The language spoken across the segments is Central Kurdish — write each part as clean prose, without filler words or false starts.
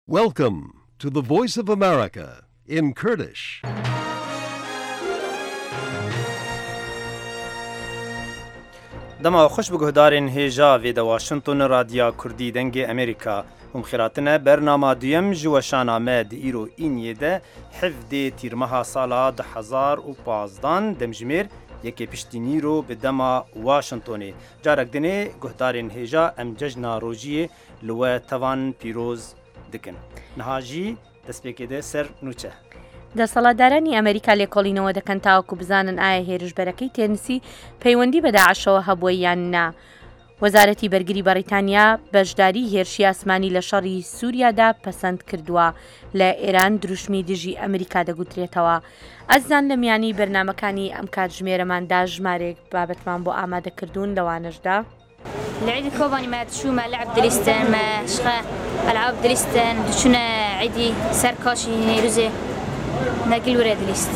Welcome to the Voice of America in Kurdish. دما خوش بگهدارین هیجا وی د واشنگتن رادیو کردی دنگ امریکا هم خیراتنه برنامه دویم جوشان آمد ایرو اینیه ده حفده تیرمها سالا 2015 دمجمیر یکی پشتینی رو به دما واشنگتنی جارک دنه گهدارین هیجا ام ججنا روجی لوه توان پیروز دکن نهاجی دەستپێکێدە سەر نوچە دەسەڵاتدارانی ئەمریکا لێکۆڵینەوە دەکەن تاوەکو بزانن ئایا هێرشبەرەکەی تێنسی پەیوەندی بە داعشەوە هەبووە یان نا. وەزارەتی بەرگری بەریتانیا بەشداری هێرشی ئاسمانی لە شەڕی سووریادا پەسەند کردووە لە ئێران دروشمی دژی ئەمریکا دەگوترێتەوە. ئەزان لە میانی بەرنامەکانی ئەم کاتژمێرەماندا ژمارێک بابەتمان بۆ ئامادەکردوون لەوانەشدا العيد الكوباني ما تشو ما لعب دريستن ما شخا ألعاب دريستن شنا عيدي سركاشي نيروزي ناقل ورا دريست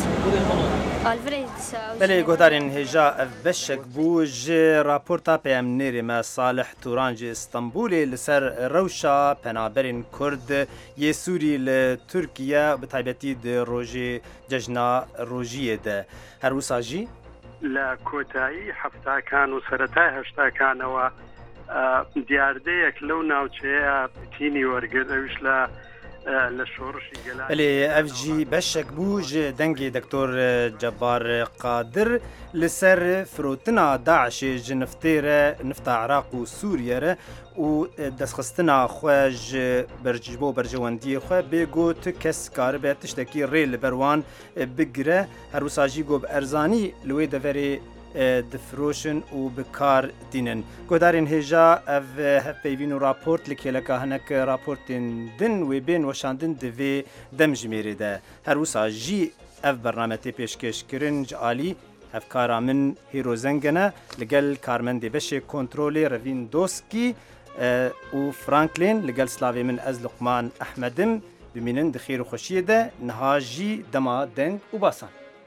بله گهدارین هجا بشک بوج راپورتا پیامنری ما صالح تورانج استانبول لسر روشا پنابرین کرد ی سوری ل ترکیه به تایبەتی د روژی جژنا روژیه ده هر وساجی لا کۆتایی هەفتاکان و سەرەتای هەشتاکانەوە دیاردەیەک لەو ناوچەیە تینی وەرگرت ئەویش لە شۆڕشی گەلای بەێ ئەفجی بەشێک بوو ژ دەنگی دکتۆر جەبار قادر لەسەر فرۆتنا داعشێ ژ نفتێرە نفتا عراق و سووریەرە و دەستخستنا خوێژ بەرجبۆ بەرژەوەندی خوێ بێگوت کەس کاربێت تشتێکی ڕێ لە بەروان بگرە هەروساژی گۆ بە ئەرزانی لەوێ دەڤێرێ دفروشن و بکار دینن گۆدارین هێژا ئەv پەیوین و راپۆرت لە کێلەکە هەنەک راپۆرتین دن وێ بێن وەشاندن دەvê دەمژمێرێدە هەروساژی ئەv بەرنامەتێ پێشکەشکردن عالی هەفکارا من هیرۆزەنگەنە لەگەل کارمەندێ بەشێ کۆنترۆلێ ڕەڤین دۆسکی و فرانکلین لەگەل سلاوێ من ئەز لوقمان ئەحمەدم ببینن دخێر و خۆشیەدە نەهاژی دەما دەنگ و باسان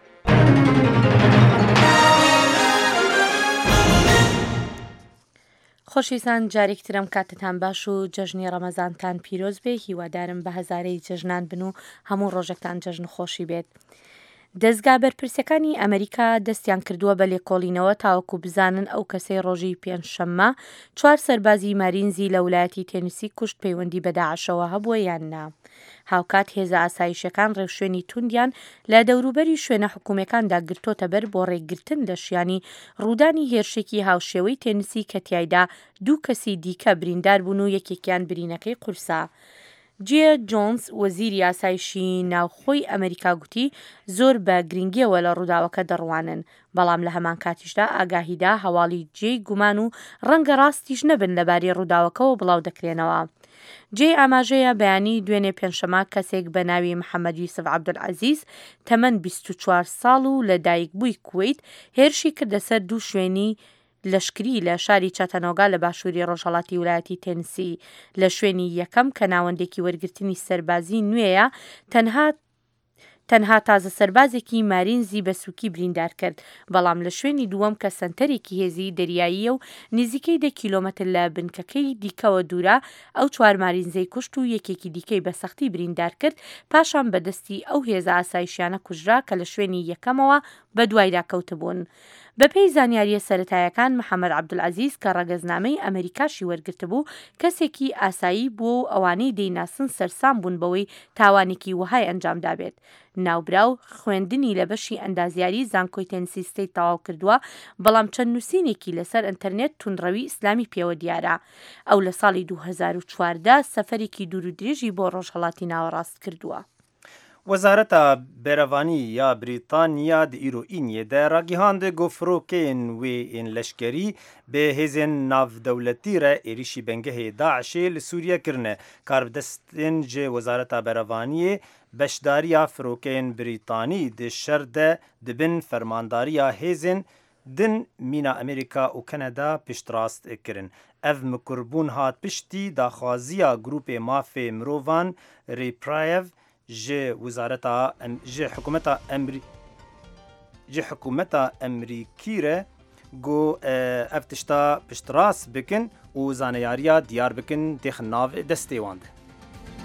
خۆشەویستان جارێکترم کاتتان باش و جەژنی ڕەمەزانتان پیرۆز بێ هیوادارم بە هەزارەی جەژنان بن و هەموو ڕۆژێکتان جەژن خۆشی بێت. دەستگا بەرپرسەکانی ئەمریکا دەستیان کردووە بە لێکۆڵینەوە تاوەکو بزانن ئەو کەسەی ڕۆژی پێنجشەممە 4 سەربازی مارینزی لە ویلایەتی تێنسی کوشت پەیوەندی بە داعشەوە هەبووە یان نا. هاوکات هێزە ئاسایشەکان ڕێوشوێنی توندیان لە دەوروبەری شوێنە حکوومەکاندا گرتۆتە بەر بۆ ڕێگرتن لە شیانی ڕوودانی هێرشێکی هاوشێوەی تێنسی کە تیایدا 2 کەسی دیکە بریندار بوون و یەکێکیان برینەکەی قورسا. جێ جۆنس وەزیری ئاسایشی ناوخۆی ئەمریکا گوتی زۆر بە گرنگیەوە لە ڕووداوەکە دەڕوانن بەڵام لە هەمان کاتیشدا ئاگاهیدا هەواڵی جێی گومان و ڕەنگە ڕاستیش نەبن لەبارەی ڕووداوەکەەوە بڵاو دەکرێنەوە. جێ ئاماژەیە بەیانی دوێنێ پێنجشەممە کەسێک بە ناوی محەممەد یوسف عەبدولعەزیز تەمەن 24 ساڵ و لە دایک بووی کوێیت هێرشی کردە سەر 2 شوێنی لەشکری لە شاری چاتەنۆگا لە باشووری ڕۆژهەڵاتی ویلایەتی تێنسی لە شوێنی یەکەم کە ناوەندێکی وەرگرتنی سەربازی نوێیە تەنها تازە سەربازێکی مارینزی بە سووکی بریندار کرد بەڵام لە شوێنی دووەم کە سنتەرێکی هێزی دەریاییە و نزیکەی 10 کیلۆمەتر لە بنکەکەی دیکەوە دوورە ئەو 4 مارینزەی کوشت و یەکێکی دیکەی بە سەختی بریندار کرد پاشان بەدەستی ئەو هێزە ئاسایشیانە کوژرا کە لە شوێنی یەکەمەوە بە دوایدا کەوتبوون. بەپێی زانیاریە سەرەتایەکان محەممەد عەبدولعەزیز کە ڕەگەزنامەی ئەمریکاشی وەرگرتبوو کەسێکی ئاسایی بوو و ئەوانەی دەیناسن سەرسام بوون بەوەی تاوانێکی وهای ئەنجامدابێت. ناوبراو خوێندنی لە بەشی ئەندازیاری زانکۆی تێنسیستەی تەواو کردووە بەڵام چەند نووسینێکی لەسەر ئینتەرنێت تونڕەوی ئیسلامی پێوە دیارە. ئەو لە ساڵی 2014 سەفەرێکی دوور و درێژی بۆ ڕۆژهەڵاتی ناوەڕاست کردووە. وەزارەتە بێرەڤانی یا بریتانیا د ئیرۆ ئینیێدە ڕاگیهاندە گۆفرۆکەین وێ لەشکەری بێ هێزێن ناودەولەتیرە ئێریشی بەنگەهێ داعشێ لە سووریە کردنە کاربدەستێن جێ وەزارەتە بەرەڤانیە بەشداریە فرۆکەین بریتانی دشەردە دبن فەرمانداریە هێزن دن مینا ئەمریکا و کەنەدا پشتڕاست کردن. ئەv مکربوون هات پشتی داخوازیە گروپێ مافێ مرۆڤان ریپرایەڤ ji wizareta ji hikûmeta Emerîkî re got ev tişta piştras bikin û zaneyariya diyar bikin têxin nav destê wan de.